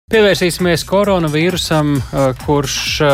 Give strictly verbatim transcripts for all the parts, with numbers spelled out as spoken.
Pievērsīsimies koronavīrusam, kurš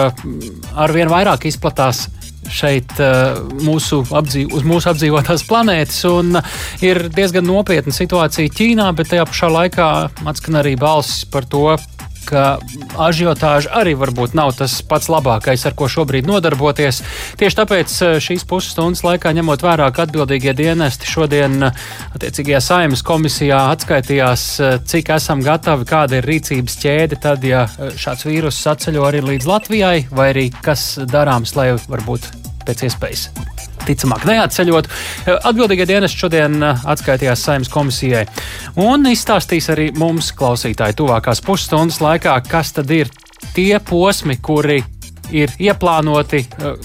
arvien vairāk izplatās šeit mūsu apdzīv, uz mūsu apdzīvotās planētas, un ir diezgan nopietna situācija Ķīnā, bet tajā pašā laikā atskan arī balsis par to, ka ažiotāža arī varbūt nav tas pats labākais, ar ko šobrīd nodarboties. Tieši tāpēc šīs pusstundas laikā, ņemot vērā, ka atbildīgie dienesti šodien attiecīgajā Saeimas komisijā atskaitījās, cik esam gatavi, kāda ir rīcības ķēde, tad, ja šāds vīrus atceļo arī līdz Latvijai, vai arī kas darāms, lai varbūt pēc iespējas ticamāk neatceļot. Atbildīgie dienesti šodien atskaitījās Saeimas komisijai un izstāstīs arī mums, klausītāji, tuvākās pusstundas laikā, kas tad ir tie posmi, kuri ir ieplānoti,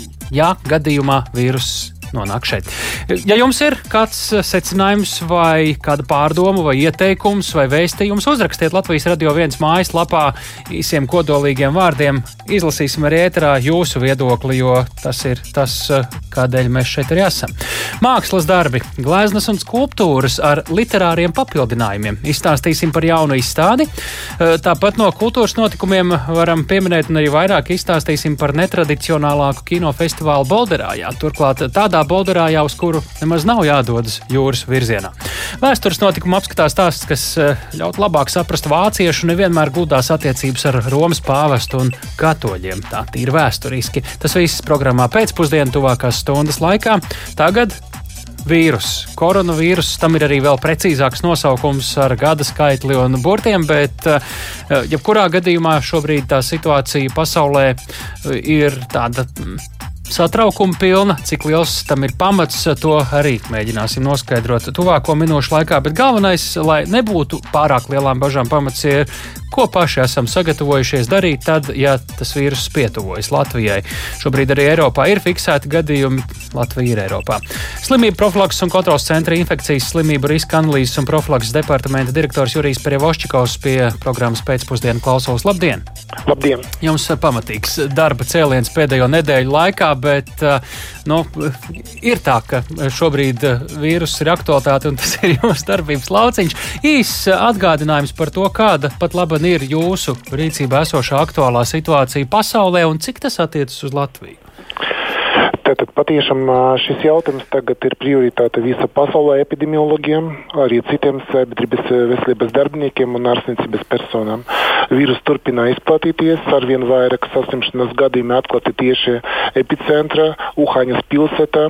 ja gadījumā vīruss nonāk šeit. Ja jums ir kāds secinājums vai kāda pārdoma vai ieteikums vai vēstījums, uzrakstiet Latvijas Radio viens mājaslapā īsiem kodolīgiem vārdiem. Izlasīsim arī ēterā jūsu viedokli, jo tas ir tas, kādēļ mēs šeit arī esam. Mākslas darbi, gleznas un skulptūras ar literāriem papildinājumiem. Izstāstīsim par jaunu izstādi. Tāpat no kultūras notikumiem varam pieminēt un arī vairāk izstāstīsim par netradicionālāku kinofestivālu Bolderājā. Turklāt tādā Bolderājā, uz kuru nemaz nav jādodas jūras virzienā. Vēstures notikuma apskatās stāsts, kas ļaut labāk saprast vāciešu nevienmēr gludās attiecības ar Romas pāvestu un katoļiem. Tā tīri vēsturiski. Tas viss programmā pēcpusdienu tuvākās stundas laikā. Tagad vīrus, koronavīrus, tam ir arī vēl precīzāks nosaukums ar gada skaitli un burtiem, bet jebkurā gadījumā šobrīd tā situācija pasaulē ir tāda satraukuma pilna, cik liels tam ir pamats, to arī mēģināsim noskaidrot tuvāko minūšu laikā, bet galvenais, lai nebūtu pārāk lielām bažām pamats, ir, ko paši esam sagatavojušies darīt tad, ja tas vīrus pietuvojas Latvijai. Šobrīd arī Eiropā ir fiksēti gadījumi, Latvija ir Eiropā. Slimību profilakses un kontrols centra infekcijas slimību riska analīzes un profilakses departamenta direktors Jurijs Perjevoščikovs pie programmas pēcpusdienu klausos. Labdien! Labdien! Jums pamatīgs darba cēliens pēdējo nedēļu laikā, bet nu, ir tā, ka šobrīd vīrus ir aktualitāte un tas ir jūsu darbības lauciņš. Īs atgādinājums par to, kāda pat laban ir jūsu rīcībā esošā aktuālā situācija pasaulē un cik tas attiecas uz Latviju. Tātad patiešām šis jautājums tagad ir prioritāte visa pasaulē epidemiologiem, arī citiem sabiedrības veselības darbiniekiem un ārstniecības personām. Vīrus turpina izplatīties, arvien vairāk saslimšanas gadījumi atklāti tieši epicentra, Uhaņas pilsētā,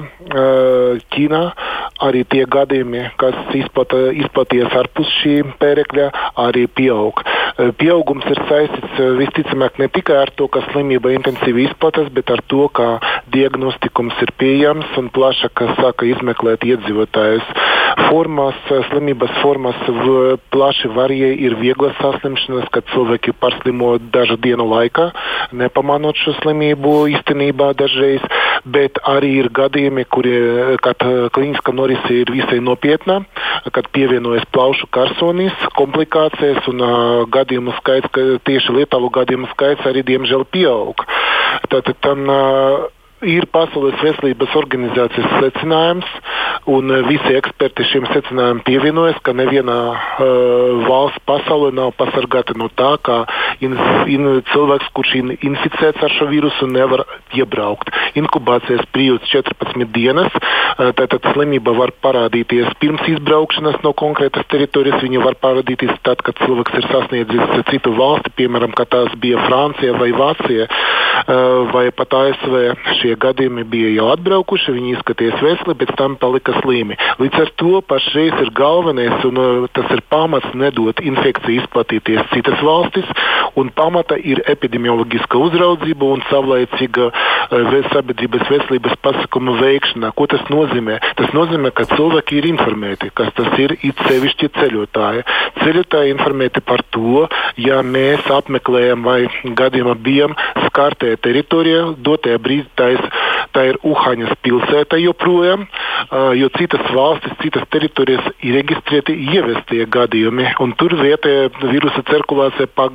Ķīnā. Arī tie gadījumi, kas izplata, izplaties ārpus šī pērekļa, arī pieaug. Pieaugums ir saistīts visticamāk ne tikai ar to, ka slimība intensīvi izplatās, bet ar to, ka diagnostikums ir pieejams un plašāk sāka izmeklēt iedzīvotājus. Formas, slimības formas plaši varēja, ir vieglas saslimšanas, kad cilvēki pārslimo dažu dienu laikā, nepamanot šo slimību īstenībā dažreiz, bet arī ir gadījumi, kuri, kad klīniskā norise ir visai nopietna, kad pievienojas plaušu karsonis, komplikācijas un uh, gadījumu skaits, ka tieši letālu gadījumu skaits arī diemžēl pieaug. Tātad tam uh, ir Pasaules veselības organizācijas secinājums, un visi eksperti šiem secinājumiem pievienojas, ka neviena uh, valsts pasaulē nav pasargāta no tā, ka in, in, cilvēks, kurš ir inficēts ar šo vīrusu, nevar iebraukt. Inkubācijas periods četrpadsmit dienas, uh, tātad slimība var parādīties pirms izbraukšanas no konkrētas teritorijas, viņa var parādīties tad, kad cilvēks ir sasniedzis citu valsti, piemēram, kad tās bija Francija vai Vācija, uh, vai pat A S V. Šie gadījumi bija jau atbraukuši, viņi izskaties veseli, bet tam palika slimi. Līdz ar to pašreiz ir galvenais, un uh, tas ir pamats nedot infekciju izplatīties citas valstis, un pamata ir epidemioloģiska uzraudzība un savlaicīga uh, sabiedrības veselības pasākumu veikšana. Ko tas nozīmē? Tas nozīmē, ka cilvēki ir informēti, kas tas ir it sevišķi ceļotāji. Ceļotāji informēti par to, ja mēs apmeklējam vai gadījumā bijam skartajā teritorijā, dotajā brīdī tā ir Tā ir Uhaņas pilsēta joprojām, jo citas valstis, citas teritorijas ir reģistrēti ievestie gadījumi, un tur vietējā virusa cirkulācija pagaidām nav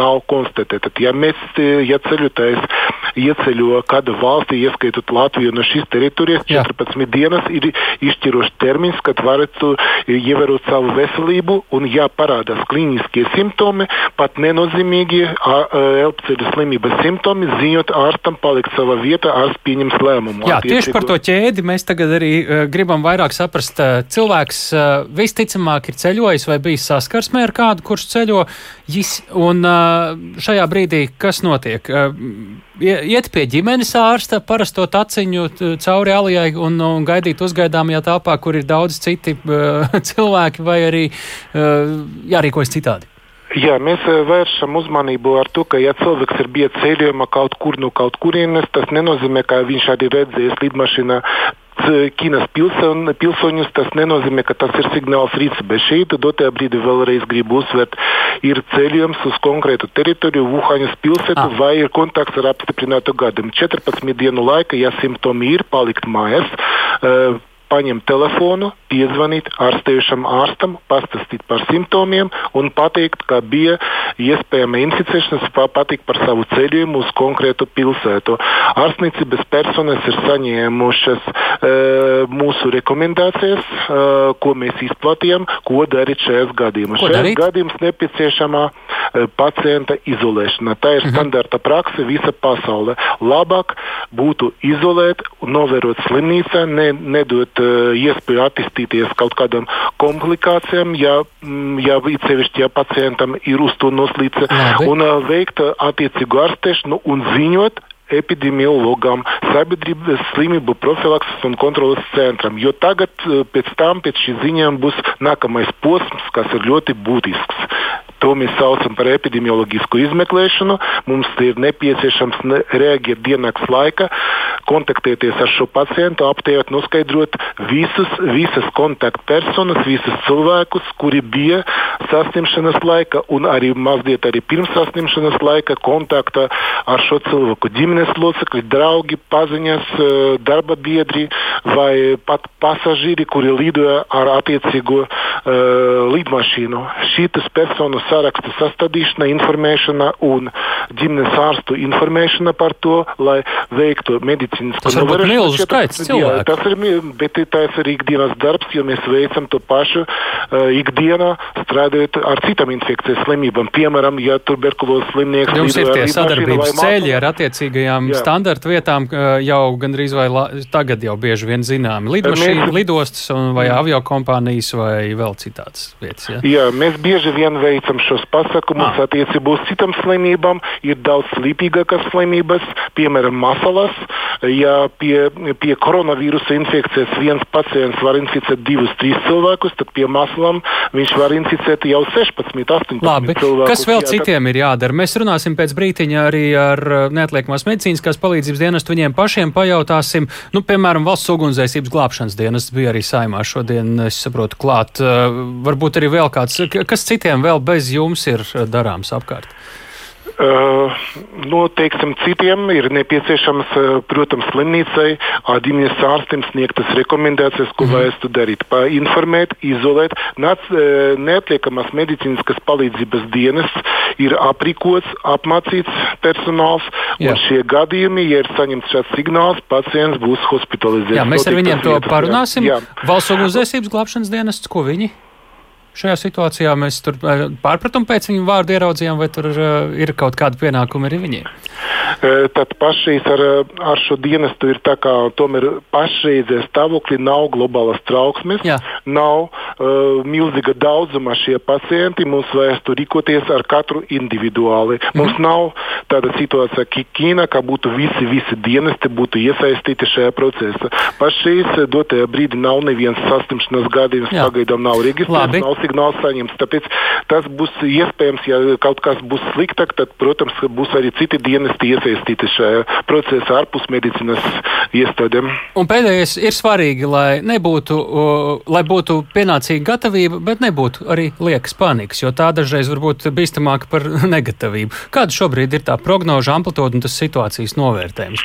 nav konstatēta. Ja mēs, ja ceļotājs ieceļo kādu valsti, ieskaitot Latviju no šīs teritorijas, Jā. četrpadsmit dienas ir izšķirošs termiņš, kad varētu ievērot savu veselību, un ja parādās klīniskie simptomi, pat nenozīmīgi elpceļu slimības simptomi, ziņot ārstam, palikt savā vietā, ārsts pieņems lēmumu. Jā, tieši par to ķēdi mēs tagad arī uh, gribam vairāk saprast. Uh, cilvēks uh, visticamāk ir ceļojis vai bijis saskarsmē ar kādu, kurš ceļo, jis, un uh, šajā brīdī kas notiek? Uh, Iet pie ģimenes ārsta, parasto taciņu cauri alijai un, un gaidīt uzgaidāmajā telpā, kur ir daudz citi uh, cilvēki, vai arī uh, jārīkojas citādi? Jā, mēs vēršam uzmanību ar to, ka ja cilvēks ir bijis ceļojumā kaut kur no kaut kurienes, tas nenozīmē, ka viņš arī redzējis lidmašīnā Ķīnas pilson, pilsoņus, tas nenozīmē, ka tas ir signāls rīcībai. Šeit dotajā brīdī vēlreiz gribu uzsvērt, ir ceļojums uz konkrētu teritoriju, Vuhaņas pilsētu, ah. vai ir kontakts ar apstiprinātu gadījumu. četrpadsmit dienu laika, ja simptomi ir, palikt mājās, uh, paņemt telefonu, piezvanīt ārstējušam ārstam, pastāstīt par simptomiem un pateikt, ka bija iespējama inficēšanās, pateikt par savu ceļojumu uz konkrētu pilsētu. Ārstniecības personas ir saņēmušas e, mūsu rekomendācijas, e, ko mēs izplatījām, ko darīt šajās gadījumos. Šajās gadījumos nepieciešamā e, pacienta izolēšana. Tā ir mhm. standarta prakse visa pasaulē. Labāk būtu izolēt un novērot slimnīcā, ne, nedot iespēju attīstīties kaut kādām komplikācijām, ja, ja īpaši ja pacientam ir uz to noslīce, un veikt attiecīgu ārstēšanu un ziņot epidemiologam, sabiedrības slimību profilakses un kontrolas centram, jo tagad pēc tam, pēc šī ziņām būs nākamais posms, kas ir ļoti būtisks. To mēs saucam par epidemioloģisku izmeklēšanu. Mums ir nepieciešams reaģēt diennakts laika, kontaktēties ar šo pacientu, aptējot, noskaidrot visus, visas kontaktpersonas, visus cilvēkus, kuri bija saslimšanas laika un arī mazliet arī pirms saslimšanas laika kontakta ar šo cilvēku. Ģimenes locekļi, draugi, paziņas, darba biedri vai pat pasažīri, kuri lidoja ar attiecīgo uh, lidmašīnu. Šītas personas sarakstu sastādīšana, informēšana un ģimenes ārstu informēšana par to, lai veiktu medicīnisku tas varbūt milzu skaits cilvēku. Tas ir, bet tas ir ikdienas darbs, jo mēs veicam to pašu uh, ikdienā, strādājot ar citām infekcijas slimībām. Piemēram, ja tuberkulozes slimnieks jums ir tie sadarbības ceļi ar attiecīgajām jā. standarta vietām, jau gandrīz vai la, tagad jau bieži vien zināmi. Lidmašīna, mēs... lidostas un vai aviokompānijas vai vēl citādas vietas. Ja? Jā, mēs bieži vien veicam šos pasākumus ah. attiecībā uz citām slimībām. Ir daudz slīpīgākas slimības, piemēram, masalas. Ja pie, pie koronavīrusa infekcijas viens pacients var inficēt divus, trīs cilvēkus, tad pie masalām viņš var inficēt jau sešpadsmit, astoņpadsmit Labi. cilvēkus. Kas vēl jā, citiem tad... ir jādara? Mēs runāsim pēc brītiņa arī ar neatliekamās medicīniskās palīdzības dienestu. Viņiem pašiem pajautāsim, nu, piemēram, valsts ugunsdzēsības glābšanas dienas bija arī Saeimā šodien, es saprotu, klāt. Varbūt arī vēl kāds, kas citiem vēl bez jums ir darāms apkārt? Uh, no, teiksim, citiem ir nepieciešams, uh, protams, slimnīcai, ģimenes ārstiem sniegtas rekomendācijas, ko mm. vajadzētu darīt. Informēt, izolēt. Nāc, uh, neatliekamās medicīniskas palīdzības dienas ir aprīkots, apmācīts personāls, Jā. un šie gadījumi, ja ir saņemts šāds signāls, pacients būs hospitalizēts. Jā, mēs ar viņiem to vietas, parunāsim. Jā. Valsts ugunsdzēsības glābšanas dienests, ko viņi? Šajā situācijā mēs tur pārpratumu pēc viņu vārdu ieraudzījām, vai tur uh, ir kaut kāda pienākuma arī viņiem? Tad pašreiz ar, ar šo dienestu ir tā kā tomēr pašreizē stāvokļi nav globālas trauksmes, Jā. nav uh, milzīga daudzuma šie pacienti, mums vajadzētu rīkoties ar katru individuāli. Mm. Mums nav tāda situācija, ka Ķīna, ka būtu visi, visi dienesti būtu iesaistīti šajā procesā. Pašreiz dotajā brīdī nav neviens saslimšanas gadījums, pagaidām nav reģistrēts, nav signāls saņemts. Tāpēc tas būs iespējams, ja kaut kas būs sliktāk, tad, protams, būs arī citi dienesti iesaistīti šajā procesā ārpus medicīnas iestādēm. Un pēdējais ir svarīgi, lai nebūtu, lai būtu pienācīga gatavība, bet nebūtu arī liekas panikas, jo tā dažreiz var būt bīstamāka par negatavību. Kāda šobrīd ir tā prognoža amplitūda un tas situācijas novērtējums?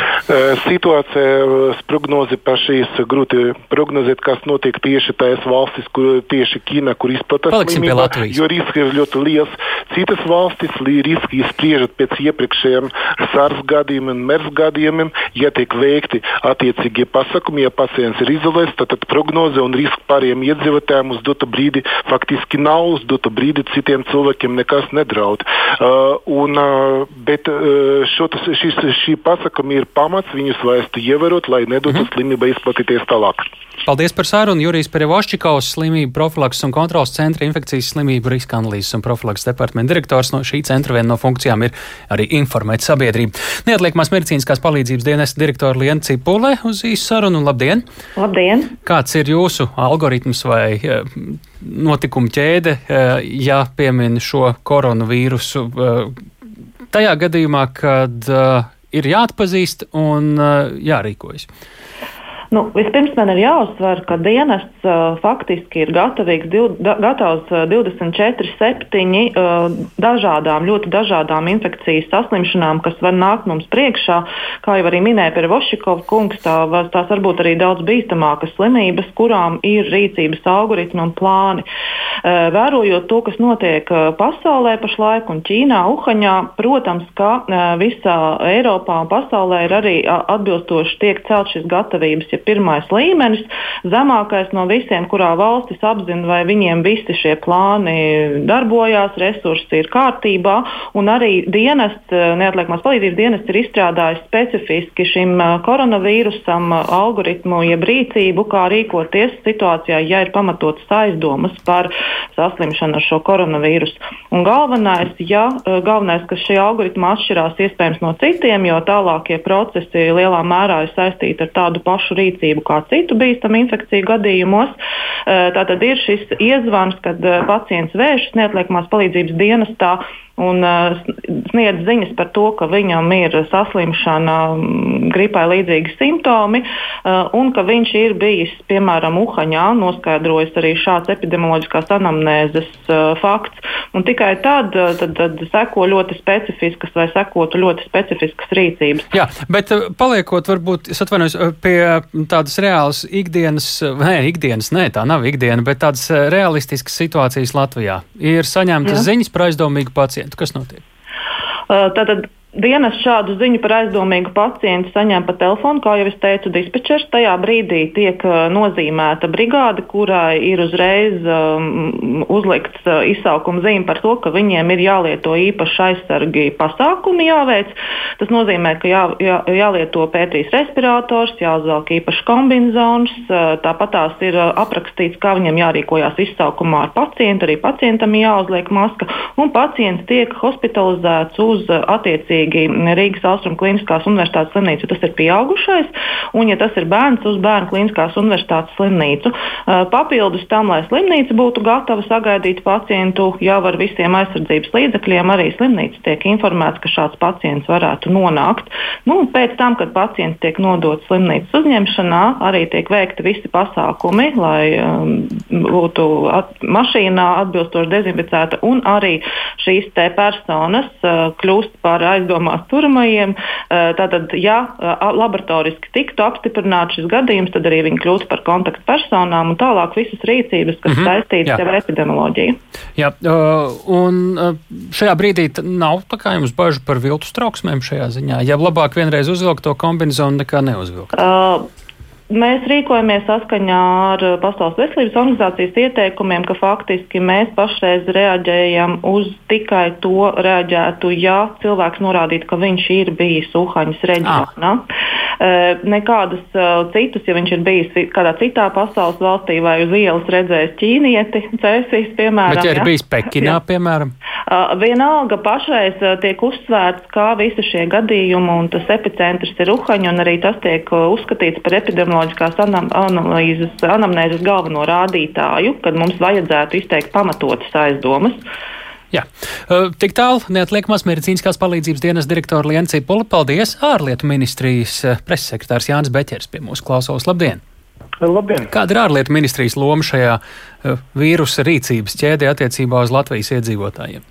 Situācija prognozi pašīs grūti prognozēt, kas notiek tieši tās valstis, kur tieši Ķīna, kur izplatās slimība, jo riski ir ļoti liels. Citas valstis riski spriežat pēc iepriekšējiem SARS gadījumiem un MERS gadījumiem, ja tiek veikti attiecīgie pasākumi, ja pacients ir izolēts, tad, tad prognoze un riski pārējiem iedzīvotājiem uz dotu brīdi faktiski nav, uz dotu brīdi citiem cilvēkiem nekas nedraud. Uh, un, uh, bet uh, šo, šis, šī pasākumi ir pamats, viņus vajadzētu ievērot, lai nedotu mm-hmm. slimība izplatīties tālāk. Paldies par sarunu. Jurijs Perevoščikovs, slimību profilakses un kontrolas centra infekcijas slimību riska analīzes un profilakses departamenta direktors. No šī centra viena no funkcijām ir arī informēt sabiedrību. Neatliekamās medicīniskās palīdzības dienesta direktora Liena Cipule uz īsu sarunu. Labdien! Labdien! Kāds ir jūsu algoritms vai notikumu ķēde, ja piemin šo koronavīrusu tajā gadījumā, kad ir jāatpazīst un jārīkojas? Nu, vispirms man ir jāuzsver, ka dienests uh, faktiski ir gatavīgs, div, da, gatavs uh, divdesmit četri septiņi uh, dažādām, ļoti dažādām infekcijas saslimšanām, kas var nākt mums priekšā. Kā jau arī minēja Perevoščikova kungs, tā, tās varbūt arī daudz bīstamākas slimības, kurām ir rīcības algoritmi un plāni. Uh, vērojot to, kas notiek uh, pasaulē pašlaik un Ķīnā, Uhaņā, protams, ka uh, visā Eiropā un pasaulē ir arī uh, atbilstoši tiek celt šis gatavības, ja pirmais līmenis, zemākais no visiem, kurā valstis apzina, vai viņiem visi šie plāni darbojās, resursi ir kārtībā, un arī dienests, neatliekamās palīdzības dienests ir izstrādājis specifiski šim koronavīrusam algoritmu, jeb rīcību, kā rīkoties situācijā, ja ir pamatotas aizdomas par saslimšanu ar šo koronavīrusu. Un galvenais, ja, galvenais, ka šie algoritmi atšķirās iespējams no citiem, jo tālākie procesi lielā mērā ir saistīti ar tādu pašu rīcību, kā citu bīstamu infekciju gadījumos. Tātad ir šis iezvans, kad pacients vēršas neatliekamās palīdzības dienestā un uh, sniedz ziņas par to, ka viņam ir saslimšana, gripai līdzīgi simptomi, uh, un ka viņš ir bijis, piemēram, Uhaņā, noskaidrojas arī šāds epidemioloģiskās anamnēzes uh, fakts, un tikai tad, uh, tad, tad seko ļoti specifiskas vai sekotu ļoti specifiskas rīcības. Jā, bet uh, paliekot varbūt, es atvainojos, pie tādas reālas ikdienas, nē, ikdienas, nē, tā nav ikdiena, bet tādas realistiskas situācijas Latvijā. Ir saņemtas Jā. ziņas par aizdomīgu pacientu. Kas notiek? Uh, tātad dienas šādu ziņu par aizdomīgu pacientu saņem pa telefonu, kā jau es teicu, dispečers. Tajā brīdī tiek uh, nozīmēta brigāde, kurai ir uzreiz um, uzlikts uh, izsaukuma zīme par to, ka viņiem ir jālieto īpaši aizsargi pasākumi jāveic. Tas nozīmē, ka jā, jā, jālieto pētīs respirators, jāuzvelk īpaši kombinzons, uh, tāpat tās ir uh, aprakstīts, kā viņiem jārīkojās izsaukumā ar pacientu, arī pacientam jāuzliek maska, un pacients tiek hospitalizēts uz uh, attiecīgi Rīgas Austrumu Kliniskās Universitātes slimnīcu, tas ir pieaugušais, un, ja tas ir bērns, uz Bērnu Kliniskās Universitātes slimnīcu. Papildus tam, lai slimnīca būtu gatava sagaidīt pacientu jau ar visiem aizsardzības līdzekļiem, arī slimnīca tiek informēts, ka šāds pacients varētu nonākt. Nu, pēc tam, kad pacients tiek nodots slimnīcas uzņemšanā, arī tiek veikti visi pasākumi, lai um, būtu at, mašīnā atbilstoši dezinficēta, un arī šīs te personas uh, kļūst par aizdomīgiem domās turamajiem. Tātad, ja laboratoriski tiktu apstiprināts šis gadījums, tad arī viņi kļūtu par kontaktpersonām un tālāk visas rīcības, kas mm-hmm, saistītas ar epidemioloģiju. Jā, un šajā brīdī nav tā kā jums bažu par viltus trauksmēm šajā ziņā? Ja labāk vienreiz uzvilkt to kombinezonu nekā neuzvilkt? Uh, Mēs rīkojamies saskaņā ar Pasaules veselības organizācijas ieteikumiem, ka faktiski mēs pašreiz reaģējam uz tikai to reaģētu, ja cilvēks norādītu, ka viņš ir bijis Uhaņas reģionā. Ah. Nekādas citus, ja viņš ir bijis kādā citā pasaules valstī vai uz ielas redzējis ķīnieti, cēsīs, piemēram. Bet ja ir ja? bijis Pekinā, piemēram? Vienalga pašreiz tiek uzsvērts, kā visi šie gadījumi, un tas epicentrs ir Uhaņa, un arī tas tiek uzskatīts par epidemioloģiskās anam, analīzes, anamnēzes galveno rādītāju, kad mums vajadzētu izteikt pamatotas aizdomas. Jā. Tik tālu neatliekamās medicīniskās palīdzības dienas direktora Liena Cipula. Paldies! Ārlietu ministrijas pressekretārs Jānis Beķers pie mūsu klausos. Labdien! Labdien! Kāda ir ārlietu ministrijas loma šajā vīrusa rīcības ķēdē attiecībā uz Latvijas iedzīvotājiem?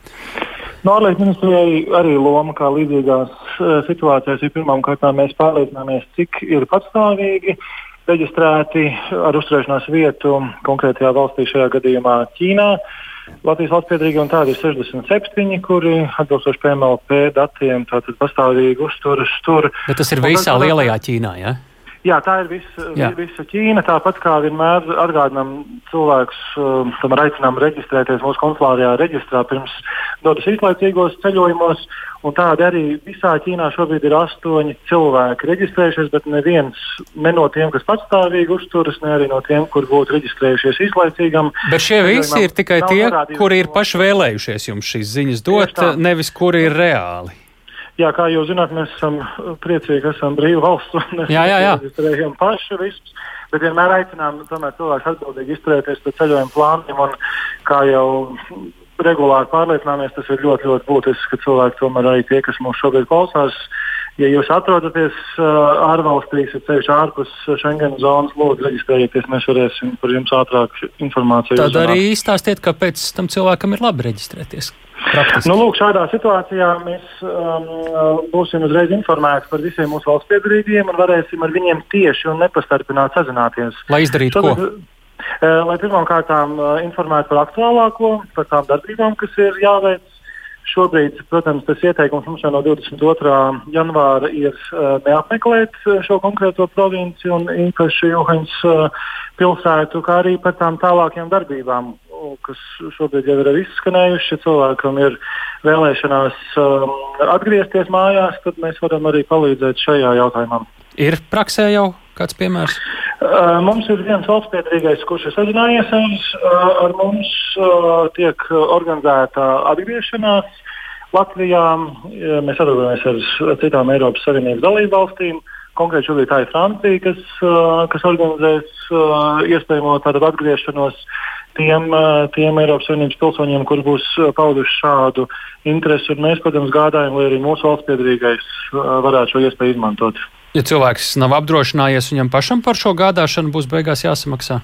No ārlietu ministrijai arī loma, kā līdzīgās situācijās, ir pirmām kārtām mēs pārliecināmies, cik ir patstāvīgi reģistrēti ar uzturēšanās vietu konkrētajā valstī, šajā gadījumā Ķīnā. Latvijas valsts piederīgi, un tādi ir sešdesmit septiņi, kuri atbilstoši P M L P datiem tātad pastāvīgi uzturas tur. Bet tas ir visā tas, lielajā Ķīnā, jā? Jā, tā ir vis, visa Ķīna. Tāpat kā vienmēr atgādinām cilvēkus, tomēr aicinām reģistrēties mūsu konsulārajā reģistrā pirms dodas īslaicīgos ceļojumos. Un tādi arī visā Ķīnā šobrīd ir astoņi cilvēki reģistrējušies, bet neviens ne no tiem, kas patstāvīgi uzturas, ne arī no tiem, kur būtu reģistrējušies īslaicīgam. Bet šie visi ir tikai tie, kuri ir paši vēlējušies jums šīs ziņas dot, nevis kuri ir reāli. Jā, kā jūs zināt, mēs esam priecīgi, ka esam brīva valsts un mēs reģistrējam paši visus, bet vienmēr aicinām tomēr cilvēks atbildīgi izturēties pēc ceļojuma plāniem, un kā jau regulāri pārliecināmies, tas ir ļoti, ļoti būtiski, ka cilvēki tomēr arī tie, kas mūs šobrīd klausās, ja jūs atrodaties uh, ārvalstīs, ir ceļš ārpus Schengen zonas, lūdzu reģistrējieties, mēs varēsim par jums ātrāk informāciju uzzināt. Tad arī uzzināt. Izstāstiet, kāpēc tam cilvēkam ir labi reģistrēties. Praktiski. Nu, lūk, šādā situācijā mēs um, būsim uzreiz informēti par visiem mūsu valsts piedarīgajiem un varēsim ar viņiem tieši un nepastarpināt sazināties. Lai izdarītu Šobrīd, ko? Uh, lai pirmām kārtām uh, informētu par aktuālāko, par tām darbībām, kas ir jāveic. Šobrīd, protams, tas ieteikums mums jau no divdesmit otrā janvāra ir uh, neapmeklēt šo konkrēto provinci un īpaši Juhaņas uh, pilsētu, kā arī par tām tālākajām darbībām, kas šobrīd jau ir arī izskanējuši. Cilvēkam ir vēlēšanās um, atgriezties mājās, tad mēs varam arī palīdzēt šajā jautājumā. Ir praksē jau kāds piemērs? Uh, mums ir viens valsts piedarīgais, kurš ir sazinājies ar, uh, ar mums, uh, tiek organizēta atgriešanās Latvijā. Uh, mēs sadarbojamies ar citām Eiropas Savienības dalību valstīm. Konkrēti šobrīd tā ir Francija, kas, uh, kas organizēs uh, iespējamo tātad atgriešanos tiem, uh, tiem Eiropas Savienības pilsoņiem, kur būs uh, pauduši šādu interesi. Un mēs, protams, gādājam, lai arī mūsu valsts piedarīgais uh, varētu šo iespēju izmantot. Ja cilvēks nav apdrošinājies, viņam pašam par šo gādāšanu būs beigās jāsamaksā?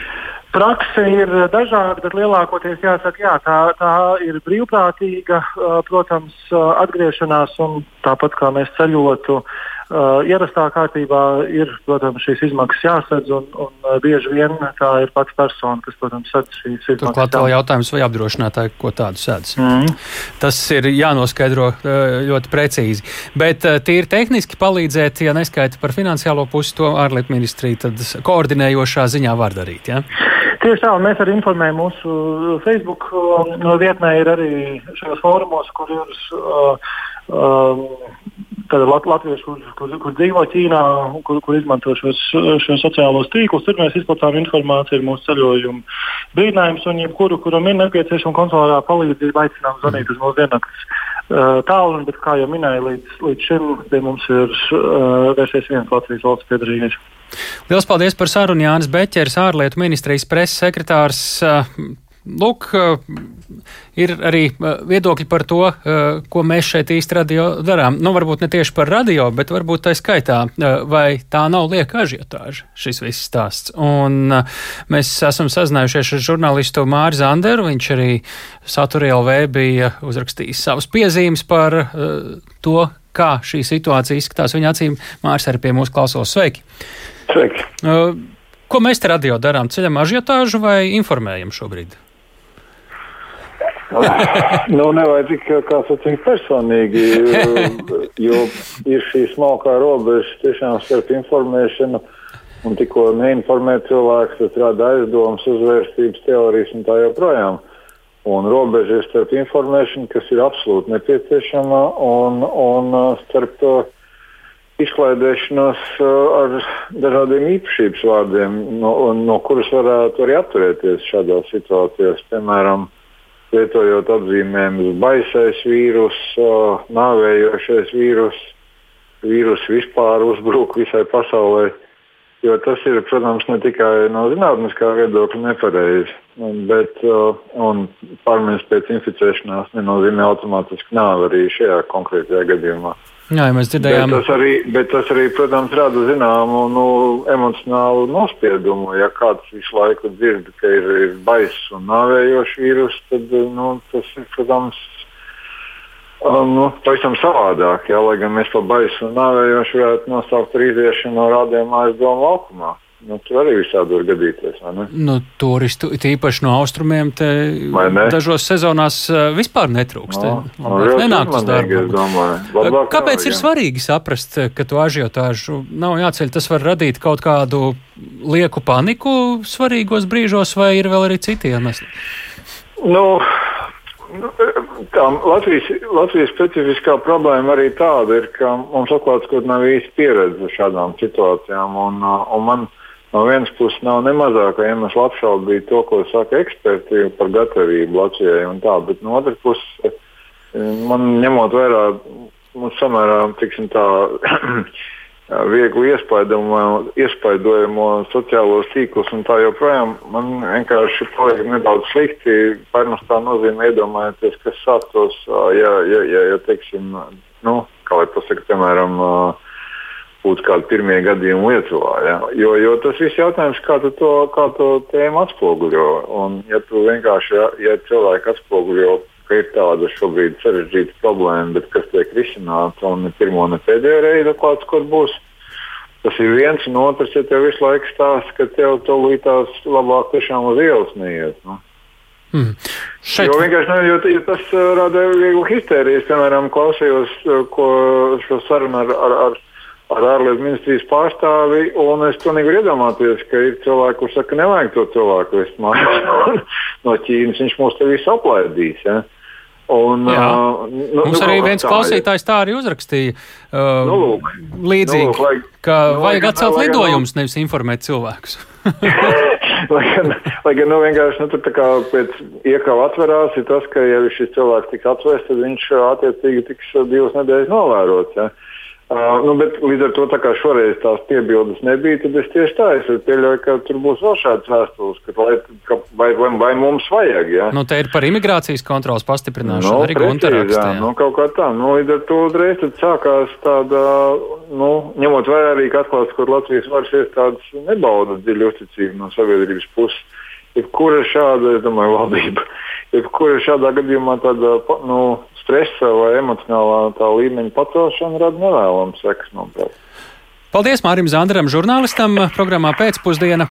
Prakse ir dažāda, bet lielākoties jāsaka, jā, tā, tā ir brīvprātīga, protams, atgriešanās, un tāpat kā mēs ceļotu Uh, ierastā kārtībā ir, protams, šīs izmaksas jāsadz, un, un uh, bieži vien tā ir pats persona, kas, protams, sadz šīs izmaksas. Turklāt vēl jautājums, vai apdrošinātāji ko tādu sadz. Mm. Tas ir jānoskaidro uh, ļoti precīzi. Bet uh, tīri tehniski palīdzēt, ja neskaita par finansiālo pusi, to ārlietu ministrija tad koordinējošā ziņā var darīt, ja? Tieši tā, un mēs arī informējam mūsu Facebook uh, vietnē, ir arī šajos fórumos, kur ir uh, um, Lat, latvieši, kur, kur, kur dzīvo Ķīnā, kur, kur izmanto šos, šos sociālos tīklus. Tur mēs izplatām informāciju ar mūsu ceļojumu brīdinājumus, un jebkuru, kuram ir nepieciešama konsulārā palīdzība, aicinām zvanīt uz mūsu dienakts uh, tālruni, bet, kā jau minēju, līdz, līdz šim pie mums ir uh, vērsies viens Latvijas valsts piedarīgais. Liels paldies par sarunu, Jānis Beķers, ārlietu ministrijas preses sekretārs. Lūk, ir arī viedokļi par to, ko mēs šeit īsti radio darām. Nu, varbūt ne tieši par radio, bet varbūt tā skaitā, vai tā nav lieka ažiotāža, šis viss stāsts. Un mēs esam sazinājušies ar žurnālistu Māri Zanderu, viņš arī Satura L V bija uzrakstījis savas piezīmes par to, kā šī situācija izskatās viņa acīm. Māris arī pie mūsu klausos. Sveiki! Sveiki! Ko mēs te radio darām? Ceļam ažiotāžu vai informējam šobrīd? Nu, nevajag tik, kā sacīt, personīgi, jo ir šī smalkā robeža tiešām starp informēšanu un tikko neinformēt cilvēks, tad rada aizdomas, uzvērstības teorijas un tā joprojām. Un robeža ir starp informēšanu, kas ir absolūti nepieciešama, un, un starp to izklaidēšanos ar dažādiem īpašības vārdiem, no, no kuras varētu arī atturēties šādās situācijās, piemēram, lietojot apzīmējumus baisais vīrus, nāvējošais vīrus, vīrus vispār uzbruk visai pasaulē. Jo tas ir, protams, ne tikai no zinātniskā viedokļa nepareizi, bet un pārmaiņas pēc inficēšanās nenozīmē automātiski nāvi arī šajā konkrētajā gadījumā. Jā, ja mēs dzirdējām. Bet tas arī, bet tas arī protams, rada zināmu nu, emocionālu nospiedumu. Ja kāds visu laiku dzird, ka ir, ir baiss un nāvējošs vīrus, tad nu, tas ir, protams, Nu, pavisam savādāk, jā, lai gan mēs to baisu un nāvējoši varētu nosaukt ar iziešanu no rādījuma aizdomu laukumā. Nu, tur arī visādi var gadīties, vai ne? Nu, turistu, tīpaši no austrumiem, te dažos sezonās vispār netrūkst. No, no, nenāk uz darbu. Labāk Kāpēc nav, ir svarīgi saprast, ka to ažiotāžu nav jāceļ? Tas var radīt kaut kādu lieku paniku svarīgos brīžos, vai ir vēl arī citi iemesli? Nu... Tā Latvijas, Latvijas specifiskā problēma arī tāda ir, ka mums atklāts, ka nav īsti pieredze šādām situācijām. Un, un man no vienas puses nav ne mazākā iemesla apšaubīt to, ko saka eksperti par gatavību Latvijai un tā, bet no otras puses man ņemot vērā mums samērā, tiksim tā, viegli iespaidojamo sociālos tīklus un tā joprojām, man vienkārši paliek nedaudz slikti pārnestā nozīme iedomājoties, kas sāktos, ja, ja, ja, ja teiksim, nu, kā lai pasaka, piemēram, būtu kādi pirmie gadījumi Lietuvā, ja? jo, jo tas viss jautājums, kā tu to, kā to tēmu atspoguļo, un ja tu vienkārši, ja, ja cilvēki atspoguļo, ka ir tāda šobrīd sarežģīta problēma, bet kas tiek risināta un ne pirmo, ne pēdējo reizi klāts, kur būs. Tas ir viens, un otrs, ja tev visu laiku stāsta, ka tev to lītās labāk tiešām uz ielas neiet. Nu. Mm. Šeit... Jo vienkārši, nu, jo, jo tas uh, rada vieglu histērijas, piemēram, klausījos ko šo sarunu ar, ar, ar, ar ārlietu ministrijas pārstāvi, un es pilnīgi varu iedomāties, ka ir cilvēki, kurš saka, ka nevajag to cilvēku vest mājās no Ķīnas, viņš mūs te visu aplaidīs, ja. Un, uh, nu, Mums nu, arī viens klausītājs tā arī uzrakstīja, uh, nu, lūk, līdzīgi, nu, lūk, lai, ka nu, vajag atcelt lai, lidojumus, nevis informēt cilvēkus. lai gan, lai gan nu, vienkārši nu, tur tā kā pēc iekava atverās ir tas, ka ja šis cilvēks tiks atvests, tad viņš attiecīgi tiks divas nedēļas novērots. Ja? Uh, nu, bet līdz ar to, tā kā šoreiz tās piebildes nebija, tad es tieši tā, es pieļauju, ka tur būs vēl šāds vēstules, ka, lai, ka vai, vai, vai mums vajag, jā. Nu, te ir par imigrācijas kontrolas pastiprināšanu, nu, arī Gunter rakstā, jā. Nu, kaut kā tā, nu, līdz ar to uzreiz tad sākās tāda, nu, ņemot vērā arī, ka atklāts, kur Latvijas varas iestādes nebauda dziļu uzticību no sabiedrības puses. Jebkura šāda, es domāju, valdība, jebkura šādā gadījumā tāda, nu, stresa vai emocionālā tā līmeņa pacelšana rada nevēlamas sekas, manuprāt. Paldies Mārim Zanderam, žurnālistam, programmā Pēcpusdiena.